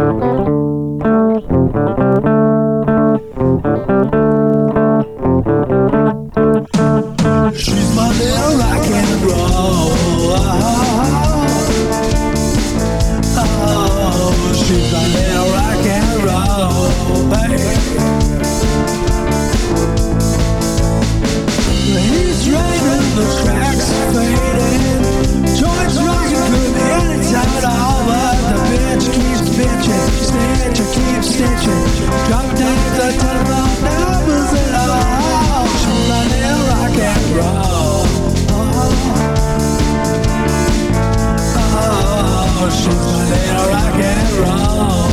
She's my little rock and roll. Oh, she's my little rock and roll, baby. He's raining, the tracks fading. Joints rocking through the inside all, but the bitch keeps bitching. Stitcher keeps stitching. Drop down the telephone numbers and all. She's my little rock and roll. Oh, she's my little rock and roll.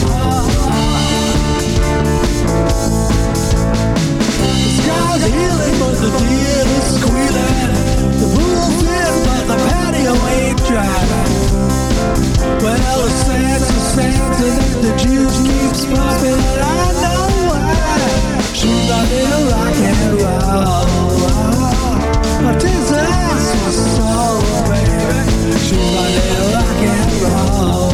The sky's healing, but the deer is squealing. The pool's in, but the patio ain't dry. Well, the sands and the juice keeps popping, and I know why. She's my little rock and roll. My disaster soul, baby. She's my little rock and roll.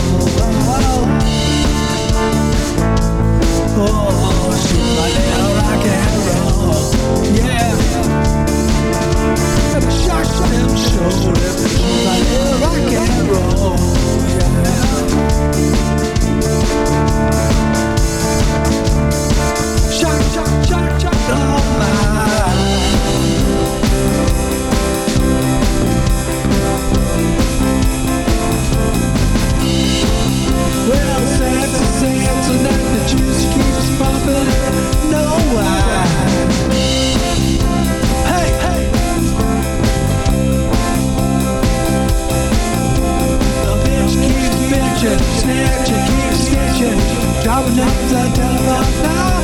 Oh, she's my little rock and roll. Yeah. And shock them shoulders. She's my little rock and roll. Yeah. Shock, shock, shock, shock, oh my. Well, Santa's and then the juice keeps popping. No why? Hey, hey. The bitch keeps bitching, snitching, keeps stitching, dropping up the telephone now.